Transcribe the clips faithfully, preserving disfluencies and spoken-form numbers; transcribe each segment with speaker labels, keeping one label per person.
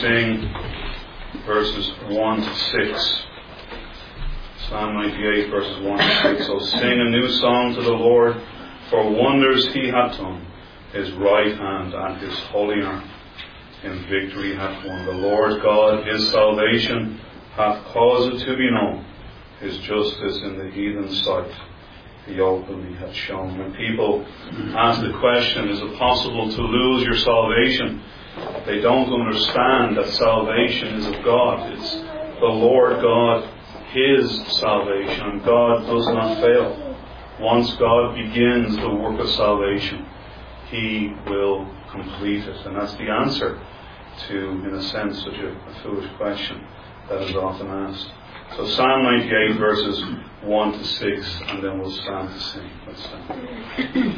Speaker 1: sing verses one to six. Psalm ninety-eight, verses one to six. So sing a new song to the Lord, for wonders he hath done. His right hand and his holy arm in victory hath won. The Lord God, his salvation, hath caused it to be known. His justice in the heathen's sight he openly hath shown. When people ask the question, is it possible to lose your salvation? They don't understand that salvation is of God. It's the Lord God, his salvation. God does not fail. Once God begins the work of salvation, he will complete it. And that's the answer to, in a sense, such a, a foolish question that is often asked. So Psalm ninety-eight, verses one to six, and then we'll stand to sing. Let's stand.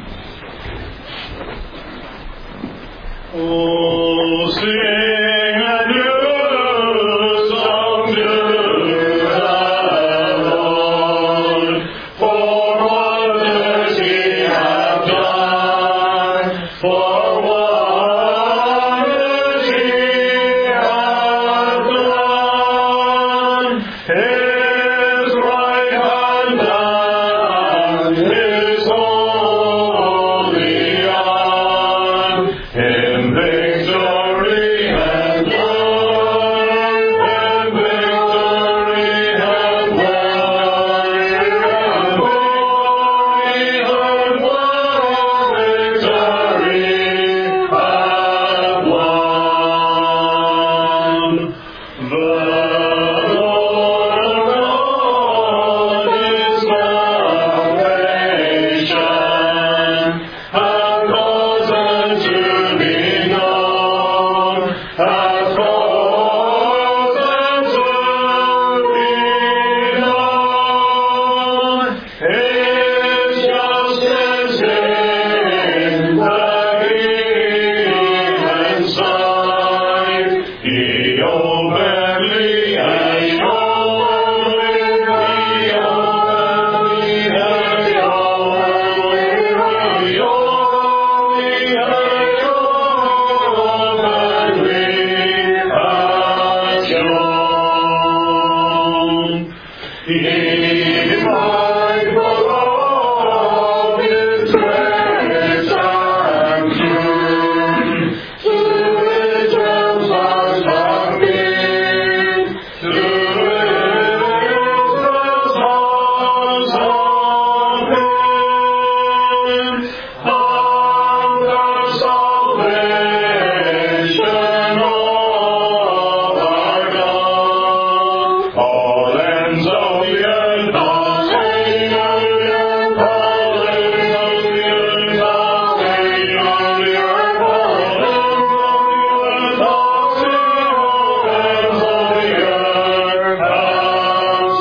Speaker 1: Oh, sing a new song to the Lord, for wonders he hath done, for wonders he hath done. His right hand and his holy arm, in victory and glory, in victory and glory, and glory and glory, victory and won. The Lord God is salvation, hath caused to be known, hath caused to be known. His justice in the heathen's sight he openly has shown, he openly has shown, he openly has shown. He might prolong his grace and truth to his realms has been, to his realms has been. Under salvation of our God, all ends of the earth are saying, hallelujah, hallelujah, hallelujah, hallelujah, all ends of the earth have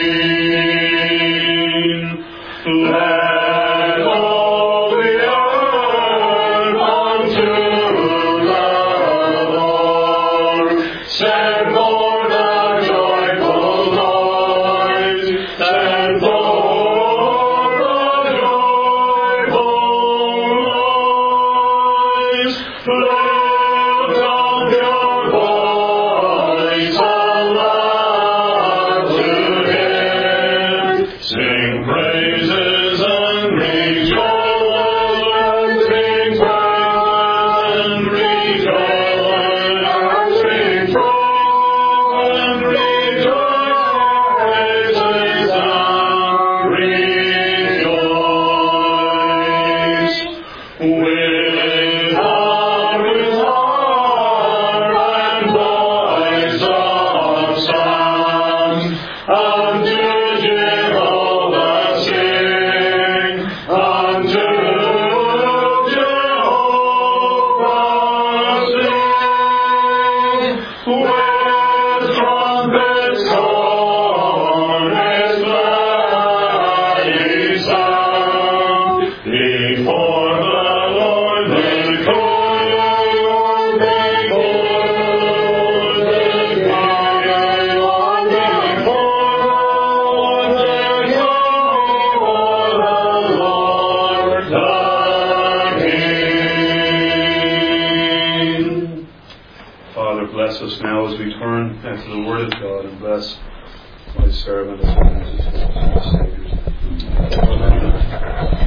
Speaker 1: seen. Let all the earth unto the Lord send forth a joyful noise, send forth a joyful noise. Lift up your voice aloud to him, sing praises and rejoice, sing praises and rejoice, sing praises and rejoice, praises and rejoice. With heart, with heart and voice of song, unto Jehovah sing, unto Jehovah sing. With trumpets horn his mighty sound, before the Lord bless us now as we turn uh, to the Word of God, and bless my servant as well as his Savior's name. Amen.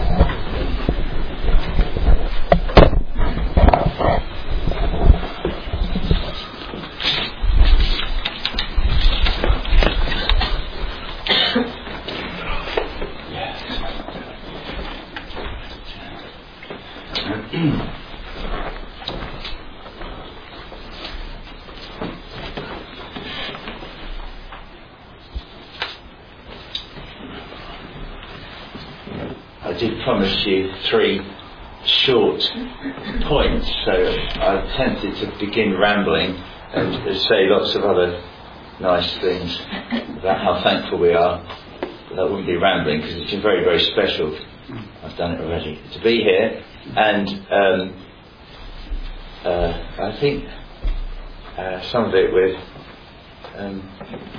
Speaker 2: I did promise you three short points, so I tempted to begin rambling and say lots of other nice things about how thankful we are. But that wouldn't be rambling, because it's very, very special. I've done it already. To be here, and um, uh, I think uh, some of it with um,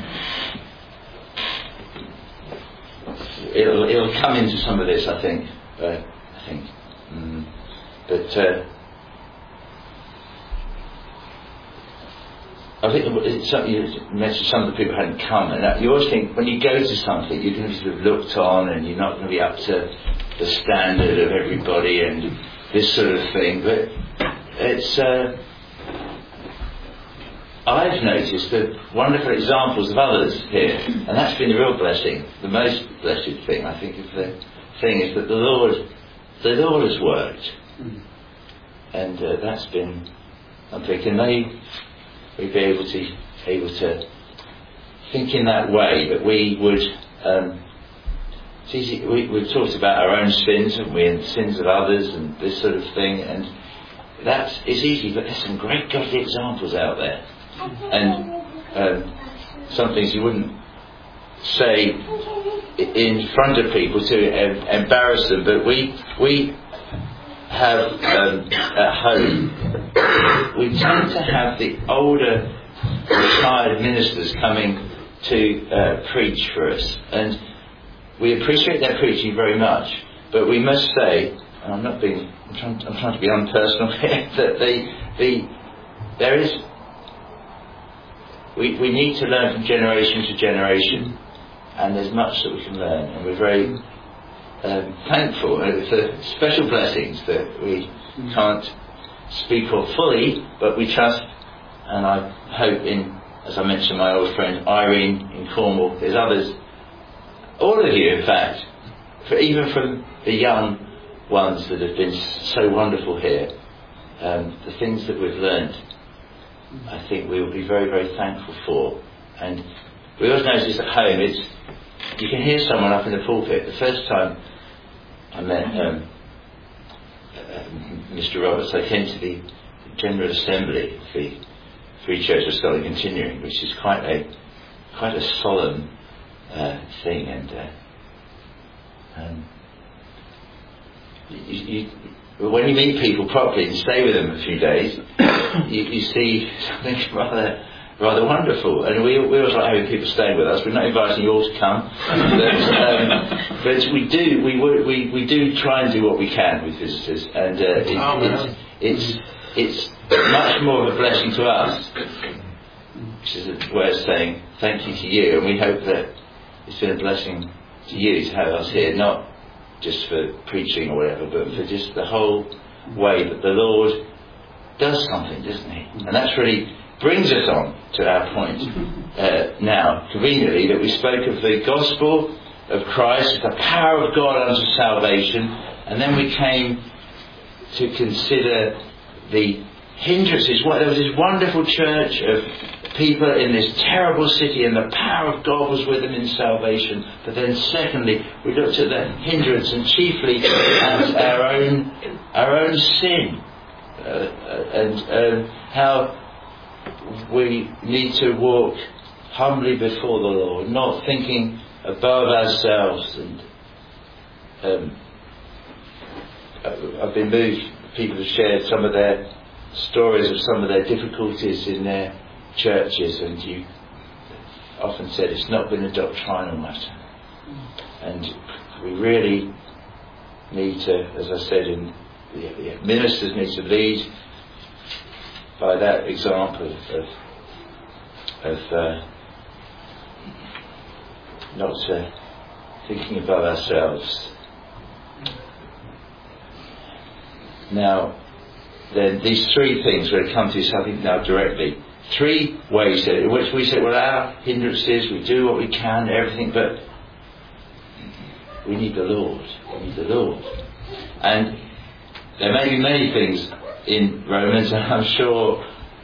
Speaker 2: it'll it'll come into some of this, I think. Uh, I think, mm. but uh, I think it's something you mentioned. Some of the people hadn't come, and you always think when you go to something, you're going to be sort of looked on, and you're not going to be up to the standard of everybody, and this sort of thing. But it's uh, I've noticed the wonderful examples of others here, and that's been the real blessing. The most blessed thing, I think, of the thing is that the Lord, the Lord has worked, mm. and uh, that's been. I'm thinking, may we be able to able to think in that way, that we would. Um, it's easy. We, we've talked about our own sins, haven't we, and sins of others, and this sort of thing, and that's it's easy. But there's some great godly examples out there. And um, some things you wouldn't say in front of people to em- embarrass them, but we we have um, at home, we tend to have the older retired ministers coming to uh, preach for us, and we appreciate their preaching very much. But we must say, and I'm not being, I'm trying, I'm trying to be unpersonal here, that the the there is. We, we need to learn from generation to generation, and there's much that we can learn, and we're very um, thankful for special blessings that we can't speak of fully, but we trust, and I hope in, as I mentioned, my old friend Irene in Cornwall, there's others, all of you in fact, for even from the young ones that have been so wonderful here, um, the things that we've learned, I think we will be very, very thankful for. And we always notice at home, it's you can hear someone up in the pulpit. The first time I met um, uh, Mister Roberts, I came to the General Assembly of the Free Church of Scotland Continuing, which is quite a quite a solemn uh, thing, and uh, um, you, you when you meet people properly and stay with them a few days, you, you see something rather rather wonderful. And we, we always like having people staying with us. We're not inviting you all to come, but, um, but we do we, we we do try and do what we can with visitors, and uh, it, it's, it's it's much more of a blessing to us, which is a way of saying thank you to you. And we hope that it's been a blessing to you to have us here, not just for preaching or whatever, but for just the whole way that the Lord does something, doesn't He? And that's really brings us on to our point uh, now, conveniently, that we spoke of the gospel of Christ, the power of God unto salvation, and then we came to consider the hindrances. There was this wonderful church of people in this terrible city, and the power of God was with them in salvation. But then secondly, we looked at the hindrance, and chiefly at our own our own sin, uh, and uh, how we need to walk humbly before the Lord, not thinking above ourselves. And um, I've been moved. People have shared some of their stories of some of their difficulties in their churches, and you often said it's not been a doctrinal matter, and we really need to, as I said, in the, the ministers need to lead by that example of of uh, not uh, thinking above ourselves. Now, then these three things, we're going to come to something now directly. Three ways in which we say, well, our hindrances, we do what we can, everything, but we need the Lord. We need the Lord. And there may be many things in Romans, and I'm sure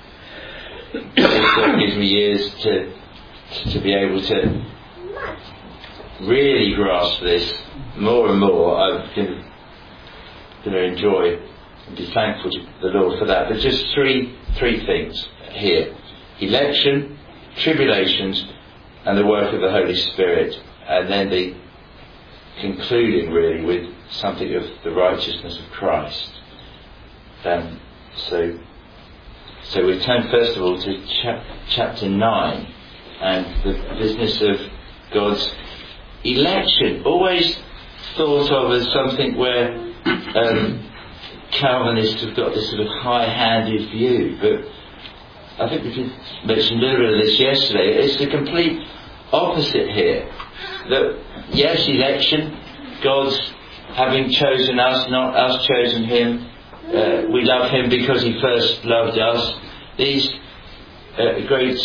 Speaker 2: God gives me years to to be able to really grasp this more and more. I'm going to enjoy and be thankful to the Lord for that. But just three three things here: election, tribulations, and the work of the Holy Spirit, and then the concluding really with something of the righteousness of Christ. Um, so, so we turn first of all to chap- chapter nine and the business of God's election. Always thought of as something where um, Calvinists have got this sort of high-handed view, but I think we did mention a little bit of this yesterday. It's the complete opposite here. That yes, election, God's having chosen us, not us chosen Him. Uh, we love Him because He first loved us. These uh, great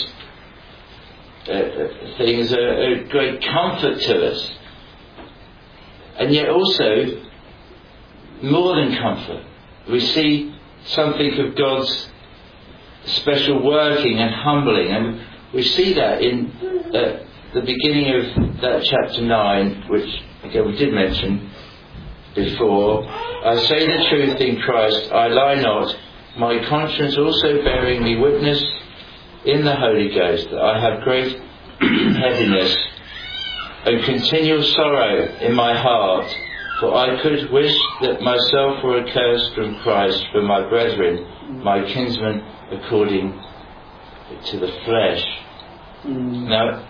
Speaker 2: uh, things are a great comfort to us, and yet also more than comfort. We see something of God's special working and humbling, and we see that in uh, the beginning of that chapter nine, which again we did mention before. I say the truth in Christ, I lie not, my conscience also bearing me witness in the Holy Ghost that I have great heaviness and continual sorrow in my heart, for I could wish that myself were accursed from Christ for my brethren, my kinsmen according to the flesh. Mm. Now,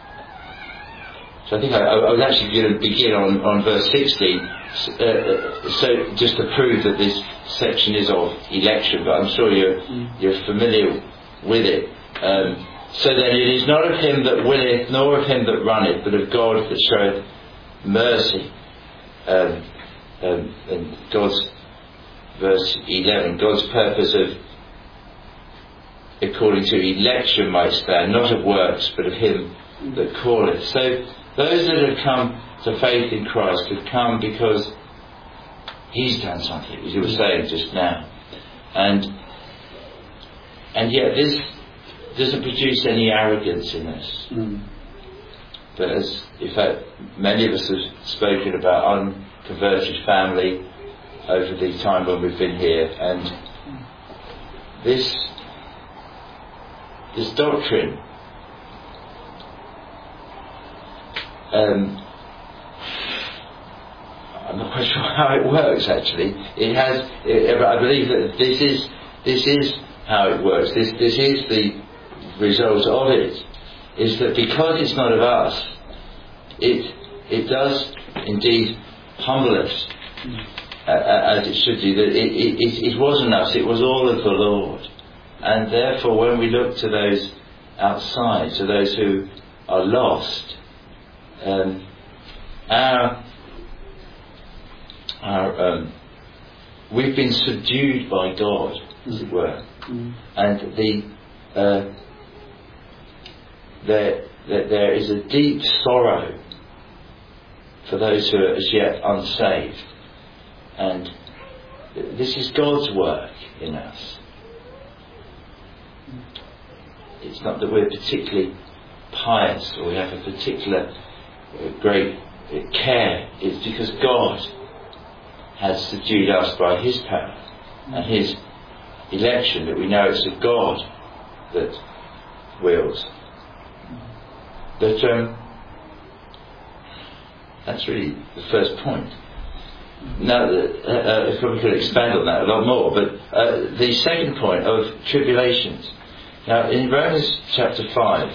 Speaker 2: so I think I, I was actually going to begin on, on verse sixteen, uh, so just to prove that this section is of election, but I'm sure you're, mm. you're familiar with it. Um, so then it is not of him that willeth, nor of him that runneth, but of God that showeth mercy. Um, um, and God's, verse eleven, God's purpose of, according to election might stand, not of works, but of him that calleth. So those that have come to faith in Christ have come because He's done something, as you were saying just now. And and yet this doesn't produce any arrogance in us. Mm. But as, in fact, many of us have spoken about unconverted family over the time when we've been here, and this this doctrine um, I'm not quite sure how it works actually. It has it, I believe that this is this is how it works. This this is the result of it, is that because it's not of us, it it does indeed humble us, uh, as it should do. That it, it, it wasn't us, it was all of the Lord. And therefore when we look to those outside, to those who are lost, um, our, our um, we've been subdued by God, as it were. Mm. And the uh, there, there there is a deep sorrow for those who are as yet unsaved, and this is God's work in us. It's not that we're particularly pious or we have a particular uh, great uh, care. It's because God has subdued us by His power and His election that we know it's of God that wills. But um, that's really the first point. Now, uh, uh, if we could expand on that a lot more, but uh, the second point of tribulations. Now, in Romans chapter five,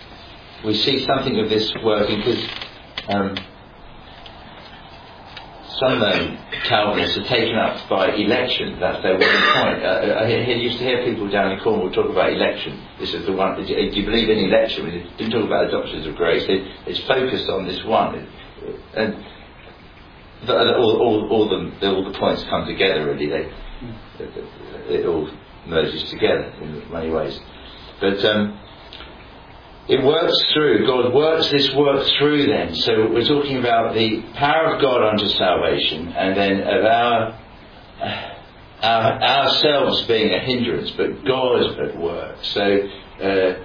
Speaker 2: we see something of this working, because um, some um, Calvinists are taken up by election. That's their one point. Uh, I, I used to hear people down in Cornwall talk about election. This is the one. Do you believe in election? We didn't talk about the doctrines of grace. It, it's focused on this one, and the, all, all, all the all the points come together. Really, they it all merges together in many ways. But um, it works through, God works this work through them. So we're talking about the power of God unto salvation, and then of our, our ourselves being a hindrance, but God at work. So, uh,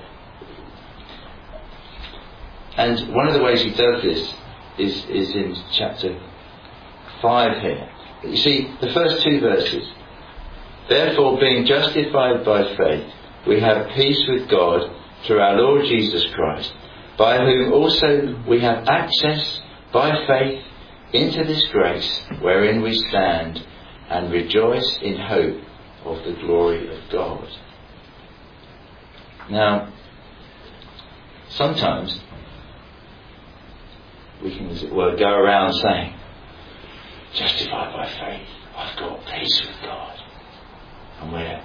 Speaker 2: and one of the ways he does this is, is in chapter five here. You see, the first two verses. Therefore, being justified by faith, we have peace with God through our Lord Jesus Christ, by whom also we have access by faith into this grace wherein we stand and rejoice in hope of the glory of God. Now, sometimes we can, as it were, go around saying, justified by faith, I've got peace with God. And we're,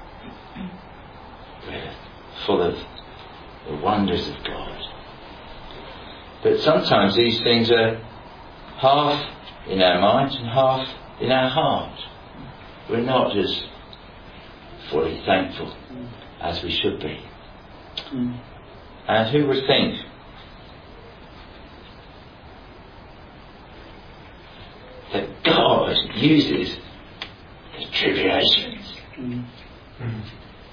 Speaker 2: we're full of the wonders of God. But sometimes these things are half in our mind and half in our heart. We're not as fully thankful as we should be. Mm. And who would think that God uses the tribulations? Mm. Mm.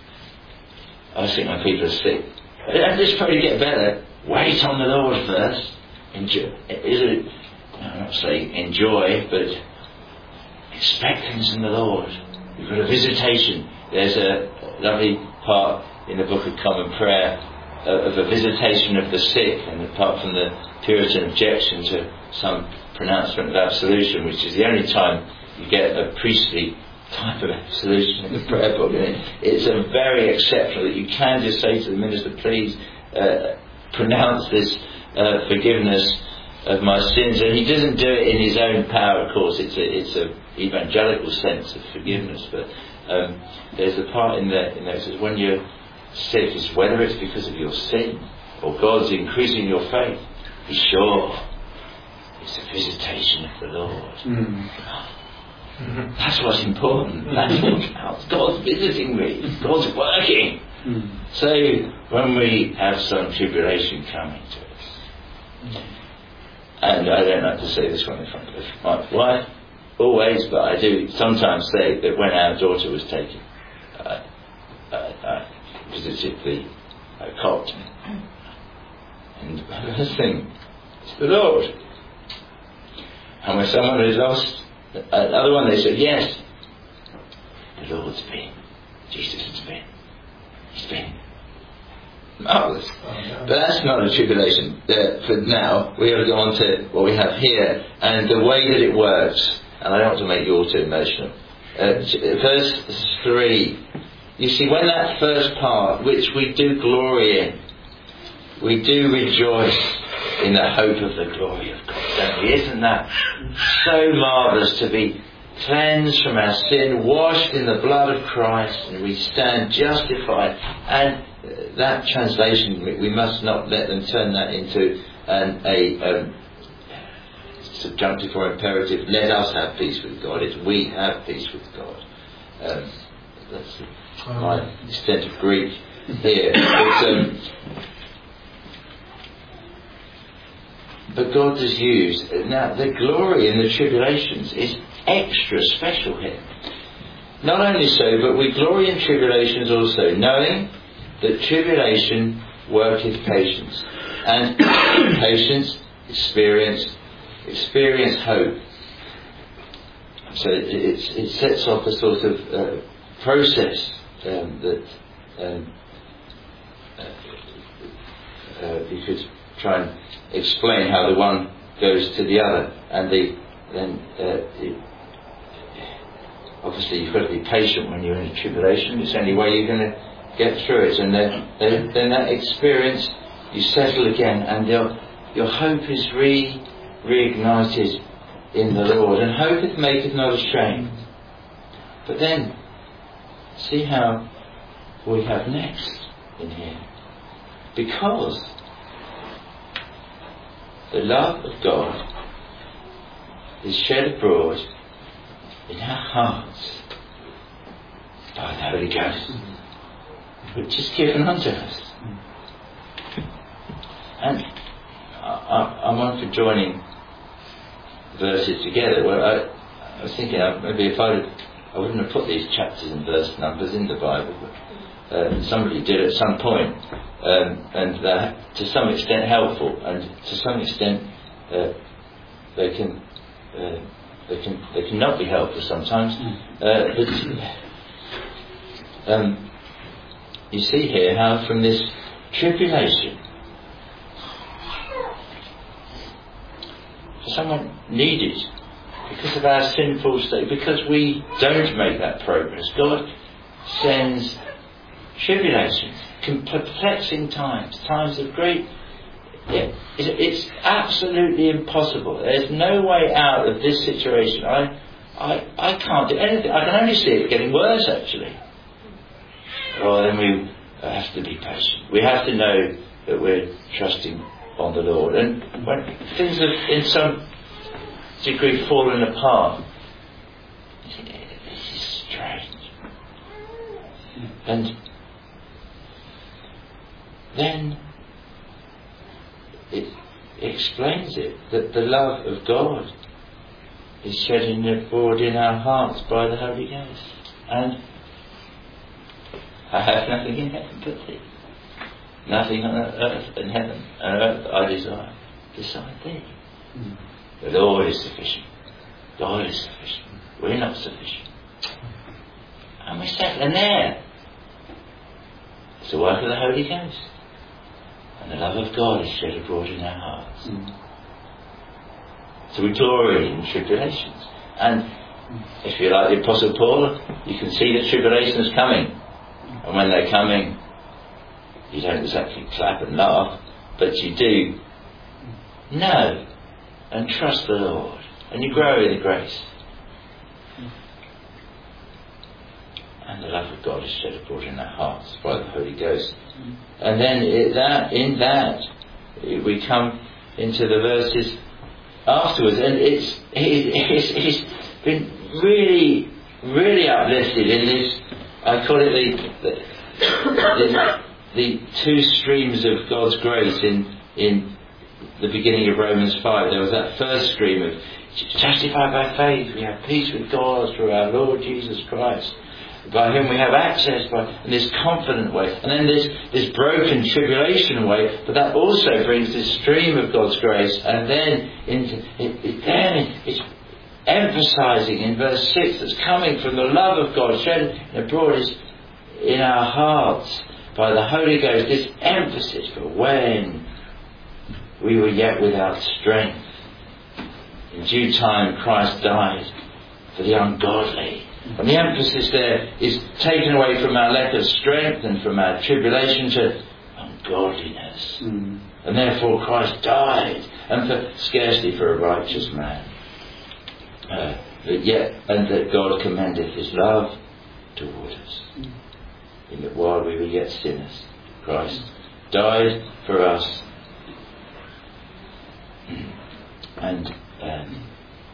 Speaker 2: I was thinking when people are sick, and this probably get better. Wait on the Lord first. Enjoy. Is it? I'm not saying enjoy, but expect things from the Lord. You've got a visitation. There's a lovely part in the Book of Common Prayer of a visitation of the sick, and apart from the Puritan objection to some pronouncement of absolution, which is the only time you get a priestly type of absolution in the prayer book. It's a very exceptional that you can just say to the minister, please uh, pronounce this uh, forgiveness of my sins. And he doesn't do it in his own power, of course. It's a it's a evangelical sense of forgiveness. But um, there's a part in there, in there that says when you're sick, is whether it's because of your sin or God's increasing your faith, be sure it's a visitation of the Lord. Mm. That's what's important. That's what counts. God's visiting me. God's working. Mm. So when we have some tribulation coming to us, mm. and I don't like to say this one in front of my wife, always, but I do sometimes say that when our daughter was taken, uh, uh, I visited the uh, cult, and the first thing is the Lord. And when someone is lost, another one, they said, yes, the Lord's been, Jesus has been, he's been marvellous. But that's not a tribulation. Uh, for now, we have to go on to what we have here, and the way that it works, and I don't want to make you all too emotional. Uh, verse three, you see, when that first part, which we do glory in, we do rejoice in the hope of the glory of God, don't we? Isn't that so marvellous to be cleansed from our sin, washed in the blood of Christ, and we stand justified? And that translation, we must not let them turn that into an, a um, subjunctive or imperative. Let us have peace with God. It's we have peace with God. Um, that's my extent of Greek here. But, um, But God does use, now the glory in the tribulations is extra special here. Not only so, but we glory in tribulations also, knowing that tribulation worketh patience. And patience, experience, experience hope. So it, it, it sets off a sort of uh, process um, that um, uh, uh, you could try and explain how the one goes to the other, and the then uh, it, obviously you've got to be patient when you're in a tribulation. It's the only way you're going to get through it, and then, then, then that experience, you settle again, and your your hope is re reignited in the Lord, and hopeth maketh not ashamed. But then, see how we have next in here. Because the love of God is shed abroad in our hearts by the Holy Ghost, which is given unto us. And I, I'm on for joining verses together. Well, I, I was thinking uh, maybe if I I wouldn't have put these chapters and verse numbers in the Bible, but uh, somebody did at some point, um, and they're to some extent helpful, and to some extent uh, they can uh, they can they can not be helpful sometimes. Uh, but um, you see here how from this tribulation, someone needed, because of our sinful state, because we don't make that progress, God sends tribulations, perplexing times, times of great... It, it's absolutely impossible. There's no way out of this situation. I, I, I can't do anything. I can only see it getting worse, actually. Well, then we have to be patient. We have to know that we're trusting on the Lord. And when things have in some degree fallen apart, you think, this is strange. And then it explains it, that the love of God is shedding abroad in our hearts by the Holy Ghost. And I have nothing in heaven but thee. Nothing on earth and heaven and earth I desire beside thee. Mm. The Lord is sufficient. God is sufficient. We're not sufficient. And we settle in there. It's the work of the Holy Ghost. And the love of God is shed abroad in our hearts. Mm. So we glory in tribulations. And if you're like the Apostle Paul, you can see that tribulation is coming. And when they're coming, you don't exactly clap and laugh, but you do know and trust the Lord, and you grow in the grace. And the love of God is shed abroad in our hearts by the Holy Ghost. And then it, that in that we come into the verses afterwards, and it's it's, it's been really really uplifted in this. I call it the the, the the two streams of God's grace in in the beginning of Romans five. There was that first stream of justified by faith, we have peace with God through our Lord Jesus Christ, by whom we have access by in this confident way. And then this this broken tribulation way, but that also brings this stream of God's grace. And then into it, it, then it's emphasizing in verse six that's coming from the love of God shed abroad is in our hearts by the Holy Ghost, this emphasis for when we were yet without strength. In due time Christ died for the ungodly. And the emphasis there is taken away from our lack of strength and from our tribulation to ungodliness. Mm. And therefore Christ died, and for scarcely for a righteous man. Uh, but yet, and that God commendeth his love toward us. Mm. In that while we were yet sinners, Christ died for us. And um,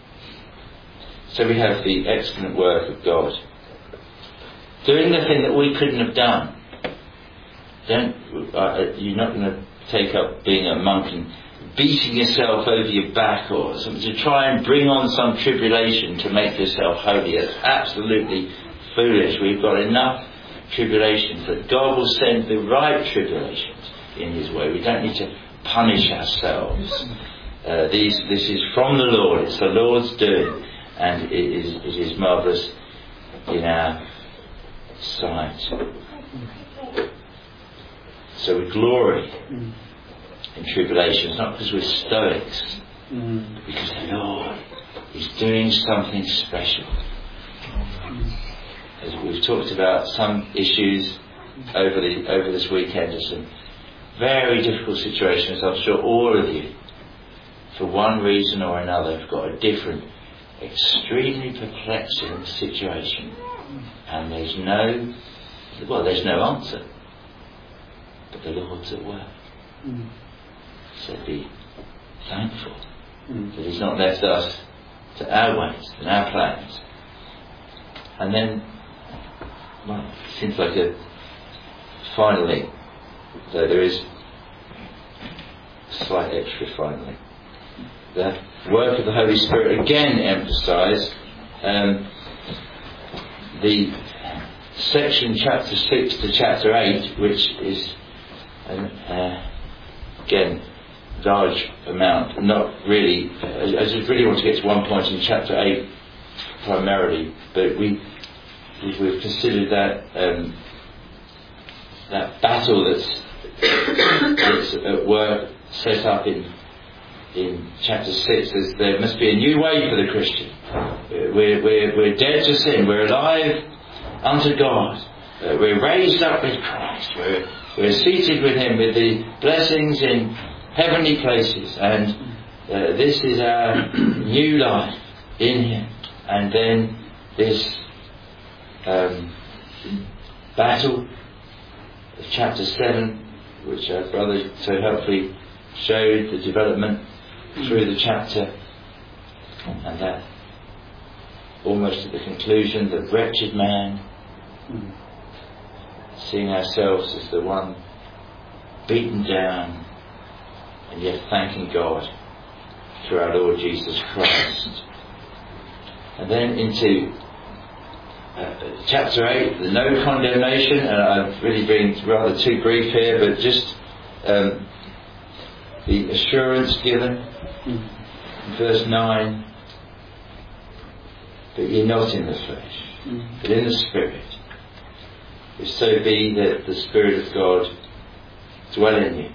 Speaker 2: so we have the excellent work of God doing the thing that we couldn't have done. Don't uh, you're not going to take up being a monk and beating yourself over your back or something to try and bring on some tribulation to make yourself holy. That's absolutely foolish. We've got enough tribulations that God will send the right tribulations in his way. We don't need to punish ourselves. Uh, these, this is from the Lord. It's the Lord's doing, and it is, it is marvellous in our sight. So we glory in tribulations, not because we're stoics, but because the Lord is doing something special. As we've talked about some issues over the over this weekend, and some very difficult situations. I'm sure all of you for one reason or another, have got a different, extremely perplexing situation. And there's no, well, there's no answer. But the Lord's at work. Mm. So be thankful mm. that He's not left us to our ways and our plans. And then, well, it seems like a finally, though there is a slight extra finally, the work of the Holy Spirit again emphasised. Um, the section chapter six to chapter eight, which is um, uh, again large amount, not really. I just really want to get to one point in chapter eight primarily, but we we've considered that um, that battle that's that's at work set up in in chapter six. Is there must be a new way for the Christian. We're we're we're dead to sin. We're alive unto God. Uh, we're raised up with Christ. We're we're seated with Him with the blessings in heavenly places, and uh, this is our new life in Him. And then this um, battle of chapter seven, which our brother so helpfully showed the development through the chapter, and that almost at the conclusion, the wretched man, seeing ourselves as the one beaten down, and yet thanking God through our Lord Jesus Christ. And then into uh, chapter eight, the no condemnation, and I've really been rather too brief here, but just um, the assurance given in verse nine, that you're not in the flesh, mm. but in the Spirit. If so be that the Spirit of God dwell in you.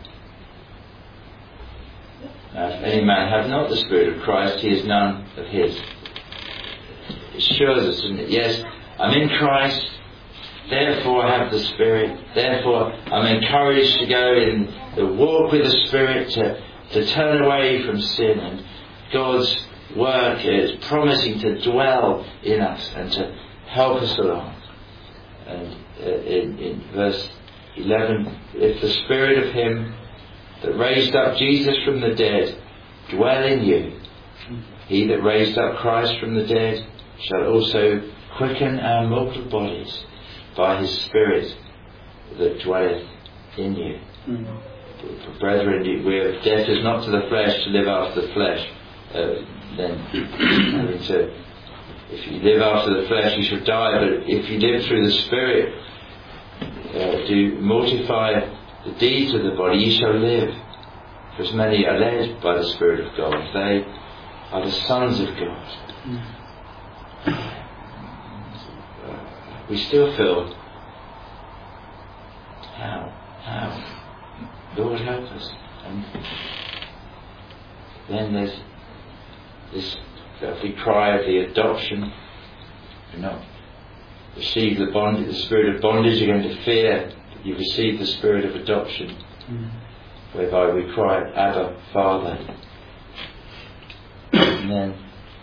Speaker 2: Now, if any man have not the Spirit of Christ, he is none of his. It shows us, doesn't it? Yes, I'm in Christ, therefore I have the Spirit, therefore I'm encouraged to go in the walk with the Spirit, to, to turn away from sin, and God's work is promising to dwell in us and to help us along. And uh, in, in verse eleven, if the Spirit of Him that raised up Jesus from the dead dwell in you, He that raised up Christ from the dead shall also quicken our mortal bodies by His Spirit that dwelleth in you. Mm-hmm. Brethren, we are debtors not to the flesh to live after the flesh. Uh, then having to, if you live after the flesh you shall die, but if you live through the Spirit, uh, do mortify the deeds of the body, you shall live. For as many are led by the Spirit of God, they are the sons of God. Mm. We still feel, how, how, Lord help us. And then there's this lovely cry of the adoption. You're not receive the bondage, the spirit of bondage, you're going to fear. You've received the spirit of adoption, mm. whereby we cry, Abba, Father. And then,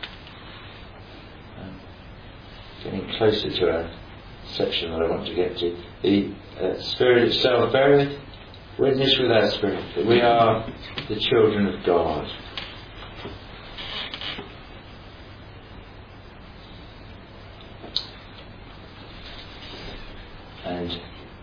Speaker 2: um, getting closer to our section that I want to get to, the uh, Spirit itself beareth witness with our spirit that we are the children of God. And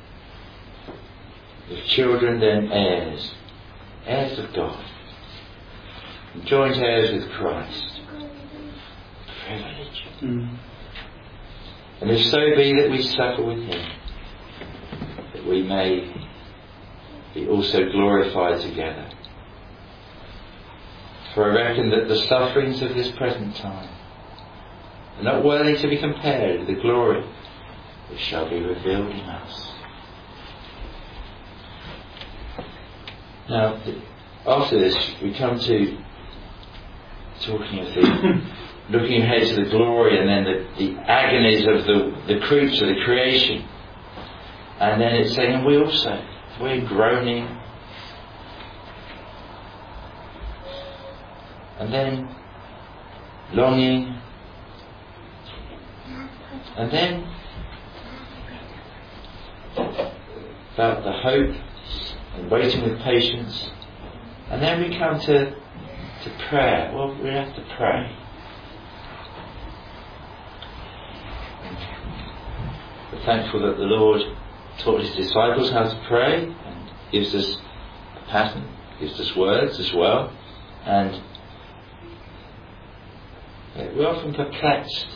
Speaker 2: if children, then heirs, heirs of God, and joint heirs with Christ. Privilege. Mm. And if so be that we suffer with Him, that we may be also glorified together. For I reckon that the sufferings of this present time are not worthy to be compared with the glory which shall be revealed in us. Now, after this, we come to talking of the looking ahead to the glory, and then the, the agonies of the, the creature, the creation. And then it's saying, and we also, we're groaning and then longing, and then about the hope and waiting with patience, and then we come to to prayer. Well, we have to pray. We're thankful that the Lord taught his disciples how to pray and gives us a pattern, gives us words as well, and we're often perplexed.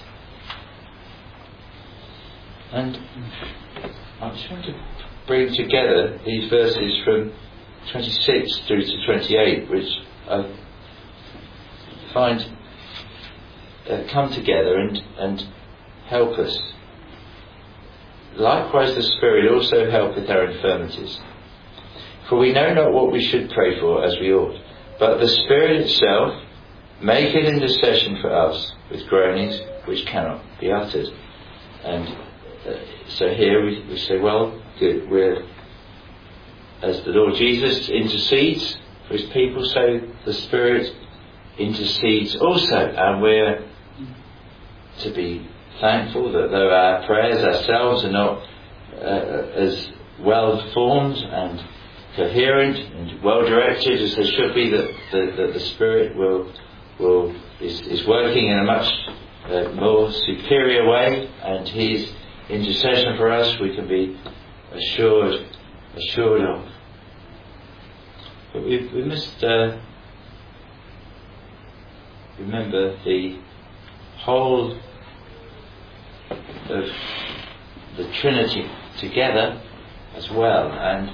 Speaker 2: And I'm trying to bring together these verses from twenty-six through to twenty-eight, which I find uh, come together and, and help us. Likewise the Spirit also helpeth our infirmities. For we know not what we should pray for as we ought, but the Spirit itself maketh intercession for us with groanings which cannot be uttered. And uh, so here we, we say, well, good, we're, as the Lord Jesus intercedes for his people, so the Spirit intercedes also, and we're to be thankful that though our prayers ourselves are not uh, as well formed and coherent and well directed as they should be, that the, that the Spirit will will is, is working in a much uh, more superior way, and his intercession for us we can be assured assured of. But we we must uh, remember the whole of the Trinity together as well, and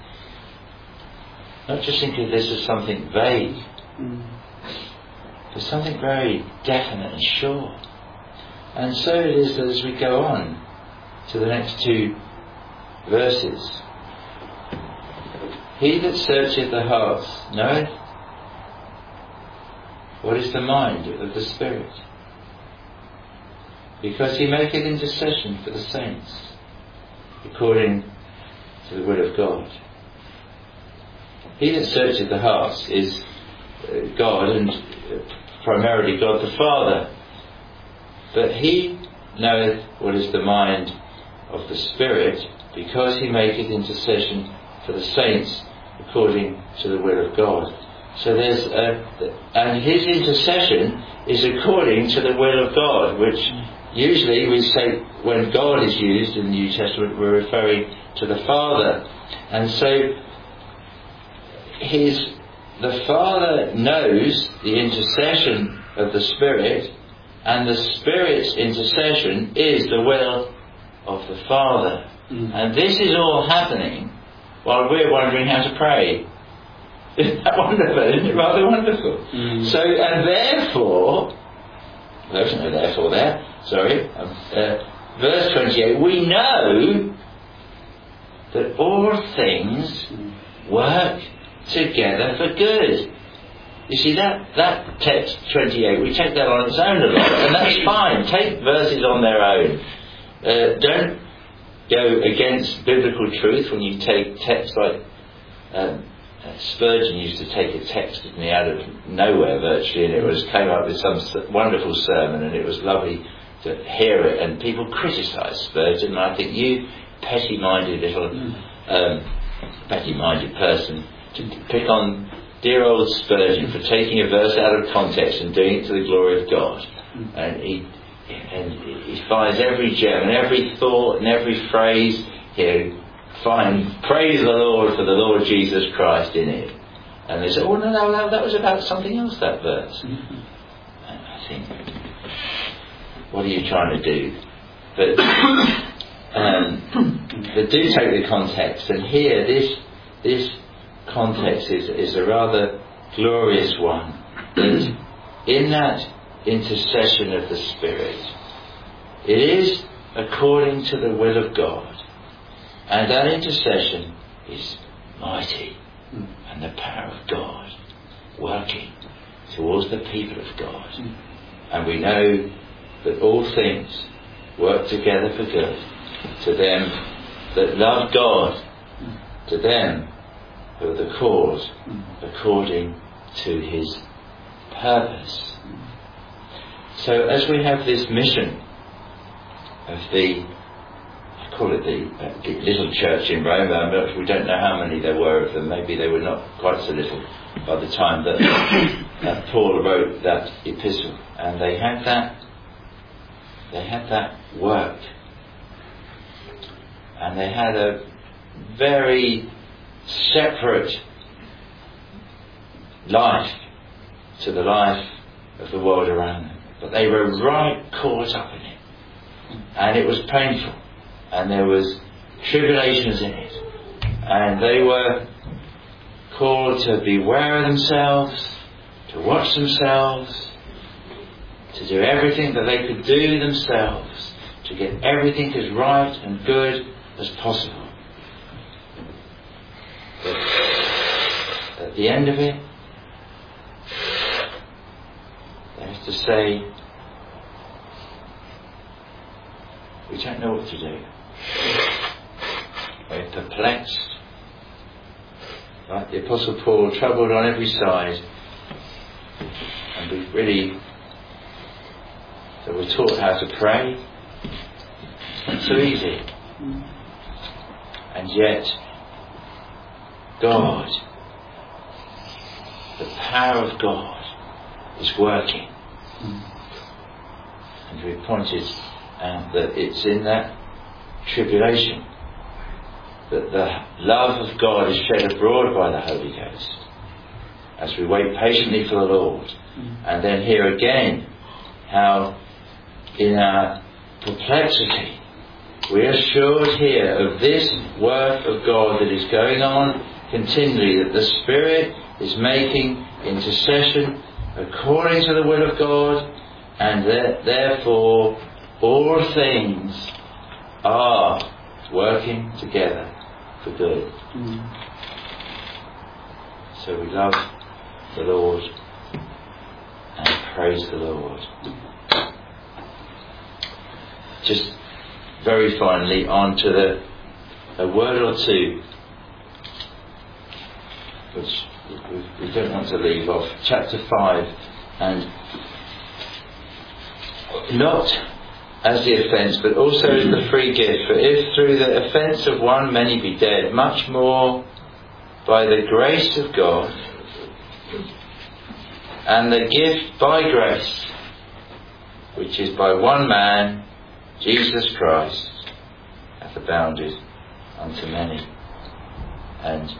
Speaker 2: not just think of this as something vague, mm. but something very definite and sure. And so it is that as we go on to the next two verses, he that searcheth the hearts knoweth what is the mind of the Spirit, because he maketh intercession for the saints according to the will of God. He that searcheth the hearts is God, and primarily God the Father. But he knoweth what is the mind of the Spirit, because he maketh intercession for the saints according to the will of God. So there's a, and his intercession is according to the will of God, which usually we say when God is used in the New Testament we're referring to the Father. And so his the Father knows the intercession of the Spirit, and the Spirit's intercession is the will of the Father. Mm. And this is all happening while we're wondering how to pray. Isn't that wonderful? Isn't it rather wonderful? Mm. So, and therefore, there's no therefore there, sorry, um, uh, verse twenty-eight, we know that all things work together for good. You see, that, that text twenty-eight, we take that on its own a lot, and that's fine. Take verses on their own. Uh, don't go against biblical truth when you take texts like um, Spurgeon used to take a text of me out of nowhere virtually, and it was came up with some wonderful sermon, and it was lovely to hear it, and people criticised Spurgeon, and I think you petty-minded little um, petty-minded person to pick on dear old Spurgeon for taking a verse out of context and doing it to the glory of God. And he and he finds every gem and every thought and every phrase here, find praise the Lord for the Lord Jesus Christ in it. And they say, oh no, no, no, that was about something else, that verse. And I think, what are you trying to do? But um, but do take the context, and here this this context is, is a rather glorious one. That in that intercession of the Spirit, it is according to the will of God, and that intercession is mighty, and the power of God working towards the people of God. And we know that all things work together for good to them that love God, to them who are the called according to his purpose. So as we have this mission of the, I call it the, uh, the little church in Rome, um, we don't know how many there were of them, maybe they were not quite so little by the time that uh, Paul wrote that epistle. And they had that, they had that work. And they had a very separate life to the life of the world around them. But they were right caught up in it. And it was painful. And there was tribulations in it. And they were called to beware of themselves, to watch themselves, to do everything that they could do themselves, to get everything as right and good as possible. But at the end of it, they have to say, we don't know what to do. We're perplexed. Like the Apostle Paul, troubled on every side. And we really, so we're taught how to pray. It's not so easy. And yet, God, the power of God is working. And we pointed out that it's in that tribulation that the love of God is shed abroad by the Holy Ghost as we wait patiently for the Lord. And then here again, how in our perplexity we are assured here of this work of God that is going on continually, that the Spirit is making intercession according to the will of God, and that therefore all things are working together for good. Mm. So we love the Lord and praise the Lord. Just very finally on to the a word or two which we, we don't want to leave off. Chapter five, and not as the offence, but also as the free gift. For if through the offence of one many be dead, much more by the grace of God and the gift by grace, which is by one man, Jesus Christ, hath abounded unto many. And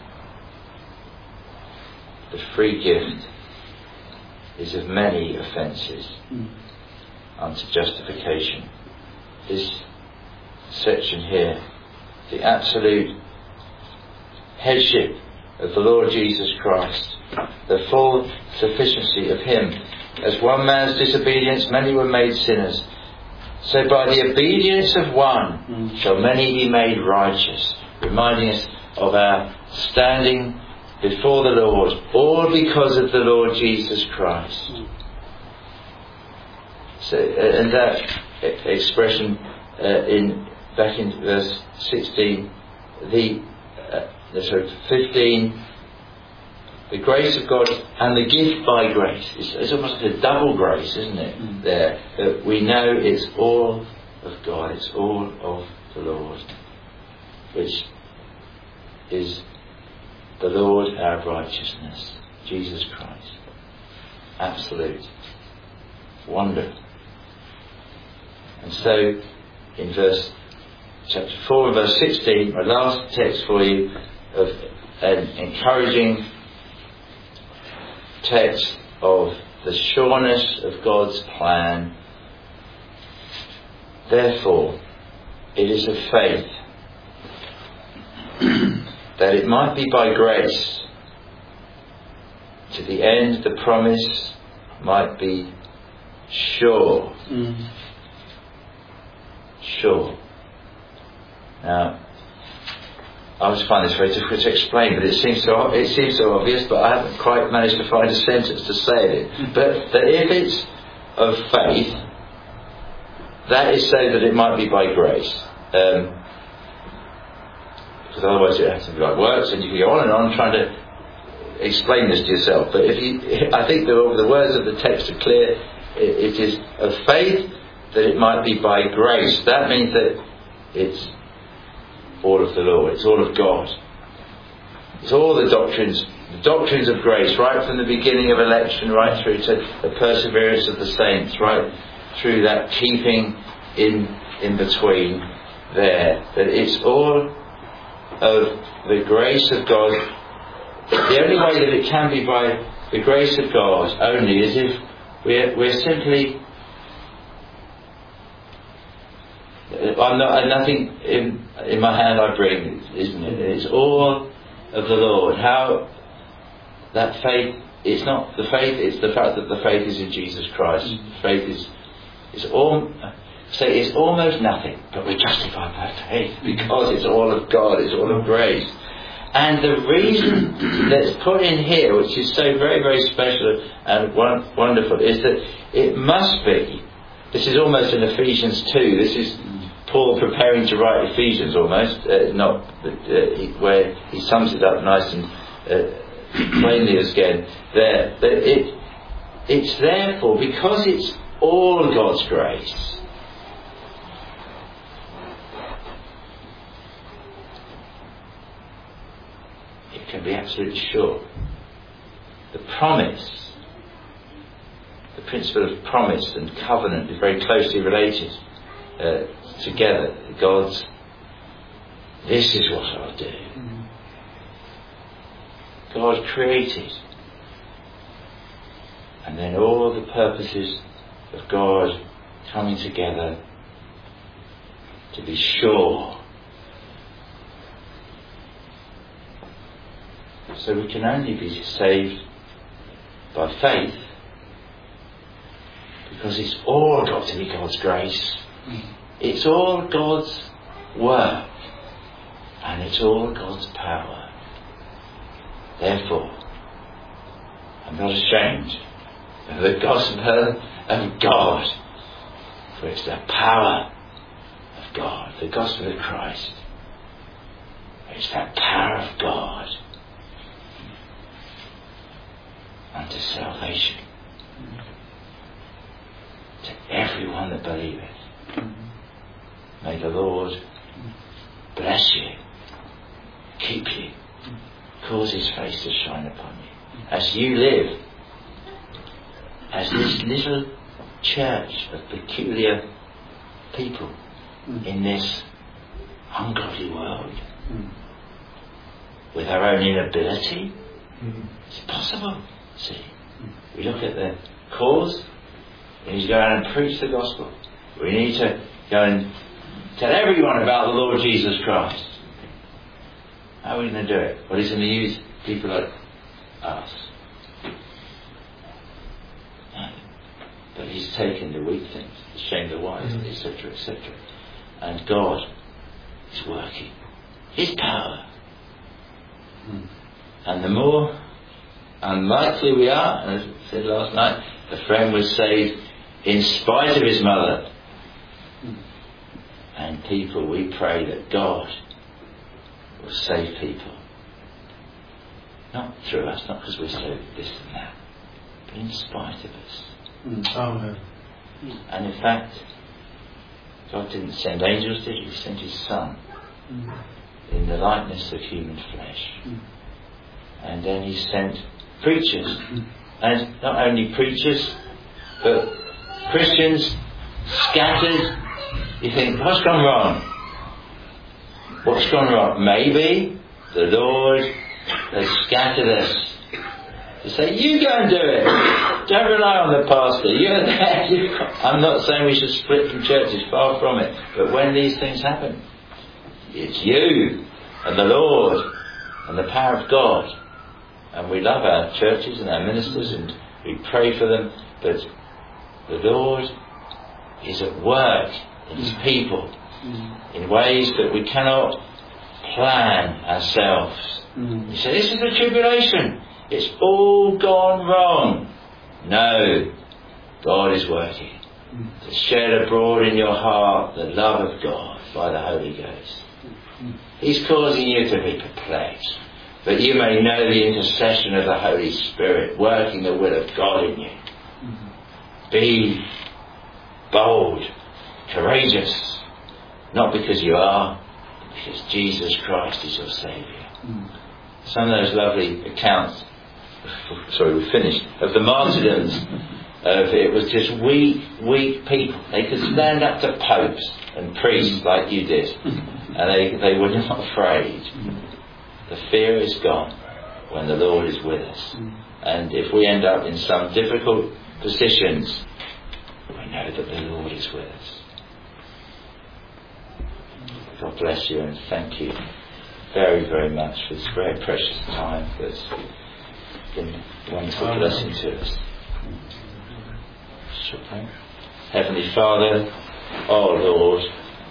Speaker 2: the free gift is of many offences unto justification. This section here, the absolute headship of the Lord Jesus Christ, the full sufficiency of Him. As one man's disobedience, many were made sinners. So by the obedience of one mm. shall many be made righteous, reminding us of our standing before the Lord, all because of the Lord Jesus Christ. Mm. So, uh, and that expression uh, in back in verse sixteen, the uh, sorry, fifteen, the grace of God and the gift by grace. It's, it's almost like a double grace, isn't it? Mm. There, that we know it's all of God, it's all of the Lord, which is the Lord our righteousness, Jesus Christ. Absolute wonder. And so, in verse chapter four and verse sixteen, my last text for you of an encouraging text of the sureness of God's plan. Therefore, it is of faith that it might be by grace, to the end the promise might be sure. Mm. Sure. Now, I always find this very difficult to explain, but it seems so it seems so obvious, but I haven't quite managed to find a sentence to say it. But that if it's of faith, that is so that it might be by grace. Um, because otherwise it has to be like works, and you can go on and on trying to explain this to yourself, but if you, I think the, the words of the text are clear. It, it is of faith that it might be by grace. That means that it's all of the Lord. It's all of God. It's all the doctrines, the doctrines of grace, right from the beginning of election, right through to the perseverance of the saints, right through that keeping in in between there. That it's all of the grace of God. The only way that it can be by the grace of God only is if we're, we're simply... I'm not, nothing in, in my hand I bring, isn't it? It's all of the Lord. How that faith, it's not the faith, it's the fact that the faith is in Jesus Christ. Mm-hmm. Faith is, is all, say it's almost nothing, but we're justified by faith because it's all of God, it's all of grace. And the reason that's put in here, which is so very, very special and wonderful, is that it must be, this is almost in Ephesians two, this is Paul preparing to write Ephesians almost, uh, not uh, he, where he sums it up nice and uh, plainly again there, that it, it's therefore, because it's all God's grace, can be absolutely sure. The promise, the principle of promise and covenant is very closely related uh, together. God's, this is what I'll do. Mm-hmm. God created. And then all the purposes of God coming together to be sure. So we can only be saved by faith because it's all got to be God's grace. It's all God's work and it's all God's power. Therefore, I'm not ashamed of the gospel of God, for it's the power of God, the gospel of Christ. It's that power of God unto salvation to everyone that believeth. May the Lord bless you, keep you, cause his face to shine upon you as you live as this little church of peculiar people in this ungodly world with our own inability. It's possible. See, we look at the cause. We need to go out and preach the gospel. We need to go and tell everyone about the Lord Jesus Christ. How are we going to do it? Well, he's going to use people like us. No. But he's taken the weak things, the shame the wise, et cetera, et cetera. And God is working his power. Mm. And the more unlikely we are, as I said last night, the friend was saved in spite of his mother. And people, we pray that God will save people. Not through us, not because we're so this and that, but in spite of us.
Speaker 3: Mm. Amen.
Speaker 2: And in fact, God didn't send angels, did he? He sent his Son mm. in the likeness of human flesh. Mm. And then he sent preachers, mm. and not only preachers, but Christians scattered. You think, what's gone wrong? What's gone wrong? Maybe the Lord has scattered us to say, you go and do it. Don't rely on the pastor. You're there. I'm not saying we should split from churches, far from it. But when these things happen, it's you and the Lord and the power of God. And we love our churches and our ministers and we pray for them, but the Lord is at work in his people in ways that we cannot plan ourselves. You say, this is the tribulation. It's all gone wrong. No, God is working to shed abroad in your heart the love of God by the Holy Ghost. He's causing you to be perplexed. that you may know the intercession of the Holy Spirit, working the will of God in you. Be bold, courageous, not because you are, but because Jesus Christ is your Saviour. Some of those lovely accounts, sorry, we finished, of the martyrdoms, of it was just weak, weak people. They could stand up to popes and priests like you did, and they, they were not afraid. The fear is gone when the Lord is with us. And if we end up in some difficult positions, we know that the Lord is with us. God bless you and thank you very, very much for this very precious time that's been a wonderful blessing to us. Shall we pray? Heavenly Father, oh Lord,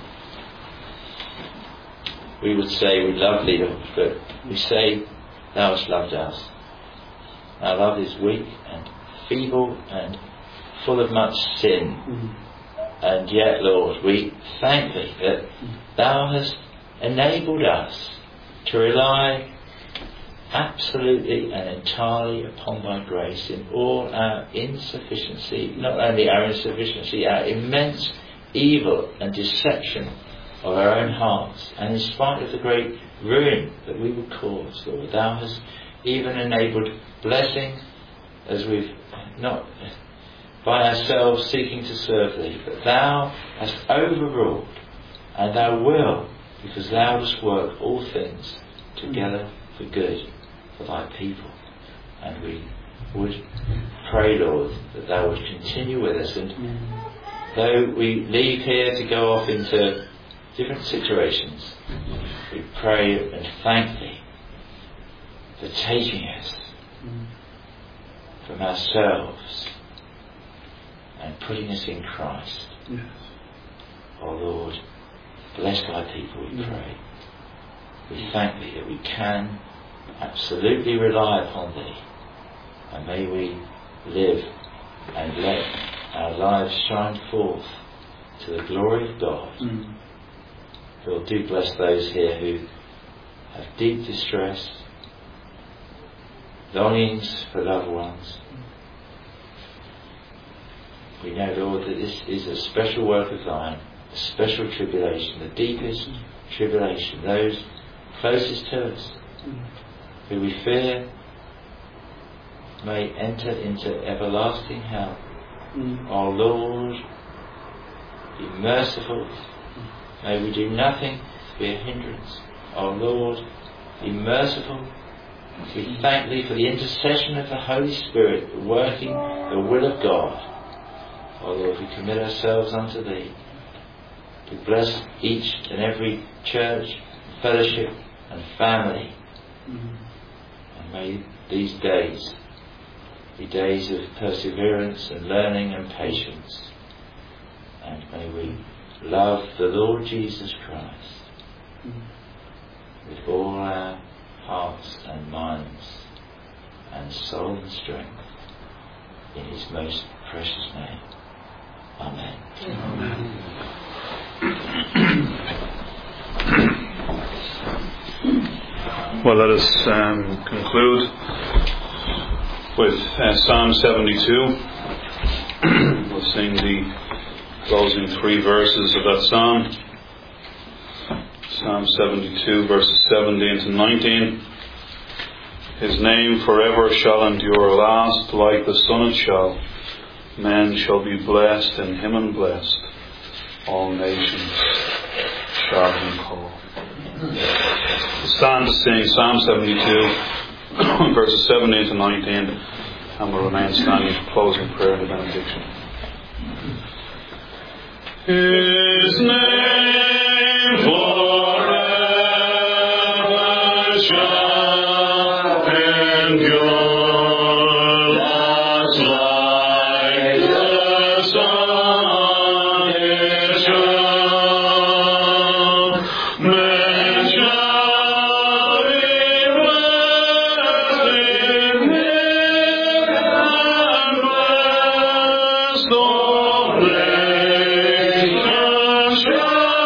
Speaker 2: we would say we love thee, but we say thou hast loved us. Our love is weak and feeble and full of much sin. Mm-hmm. And yet, Lord, we thank thee that thou hast enabled us to rely absolutely and entirely upon thy grace in all our insufficiency, not only our insufficiency, our immense evil and deception of our own hearts, and in spite of the great ruin that we would cause, Lord, thou hast even enabled blessing as we've not by ourselves seeking to serve thee, but thou hast overruled, and thou wilt, because thou dost work all things together for good for thy people. And we would pray, Lord, that thou would continue with us, and though we leave here to go off into different situations, we pray and thank thee for taking us from ourselves and putting us in Christ. Yes. Oh Lord, bless thy people, we pray. We thank thee that we can absolutely rely upon thee, and may we live and let our lives shine forth to the glory of God. Mm. Lord, do bless those here who have deep distress, longings for loved ones. We know, Lord, that this is a special work of thine, a special tribulation, the deepest tribulation, those closest to us, who we fear may enter into everlasting hell. Mm. Oh Lord, be merciful. May we do nothing to be a hindrance. Oh Lord, be merciful. We thank thee for the intercession of the Holy Spirit, working the will of God. Oh Lord, we commit ourselves unto thee to bless each and every church, fellowship and family. Mm. And may these days be days of perseverance and learning and patience. And may we love the Lord Jesus Christ mm. with all our hearts and minds and soul and strength, in his most precious name. Amen. Amen.
Speaker 1: Well, let us um, conclude with uh, Psalm seventy-two. We'll sing the closing three verses of that psalm. Psalm seventy-two, verses seventeen to nineteen. His name forever shall endure, last like the sun it shall. Men shall be blessed in him and blessed. All nations shall him call. Stand to sing Psalm seventy-two, verses seventeen to nineteen, and we'll remain standing for closing prayer and the benediction. His name forever shall endure. Shall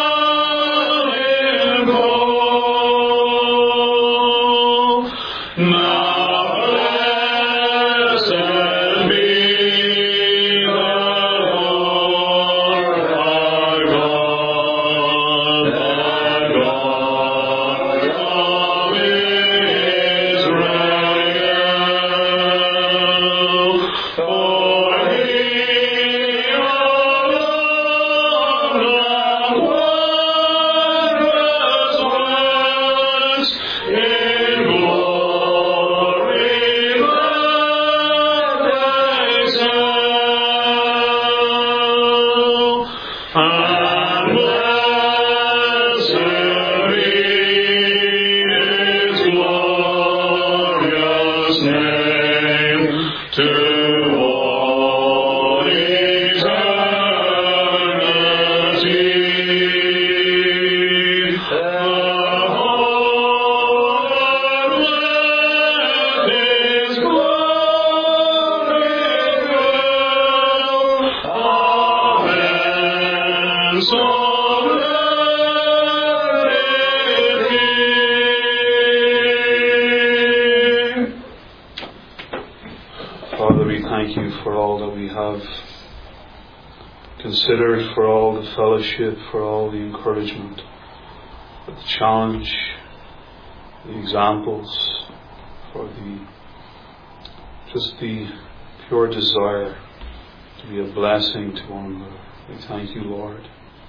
Speaker 1: Considered, for all the fellowship, for all the encouragement, for the challenge, the examples, for the just the pure desire to be a blessing to one another. We thank you, Lord.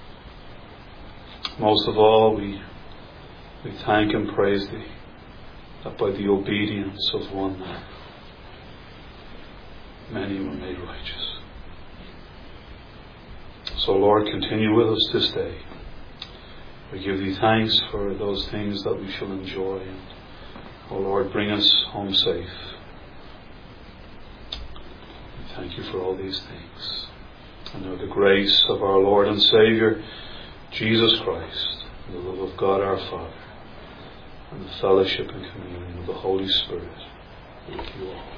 Speaker 1: Most of all, we we thank and praise Thee that by the obedience of one man, many were made righteous. So, Lord, continue with us this day. We give Thee thanks for those things that we shall enjoy. And, oh Lord, bring us home safe. We thank you for all these things. And now the grace of our Lord and Saviour, Jesus Christ, and the love of God our Father, and the fellowship and communion of the Holy Spirit be with you all.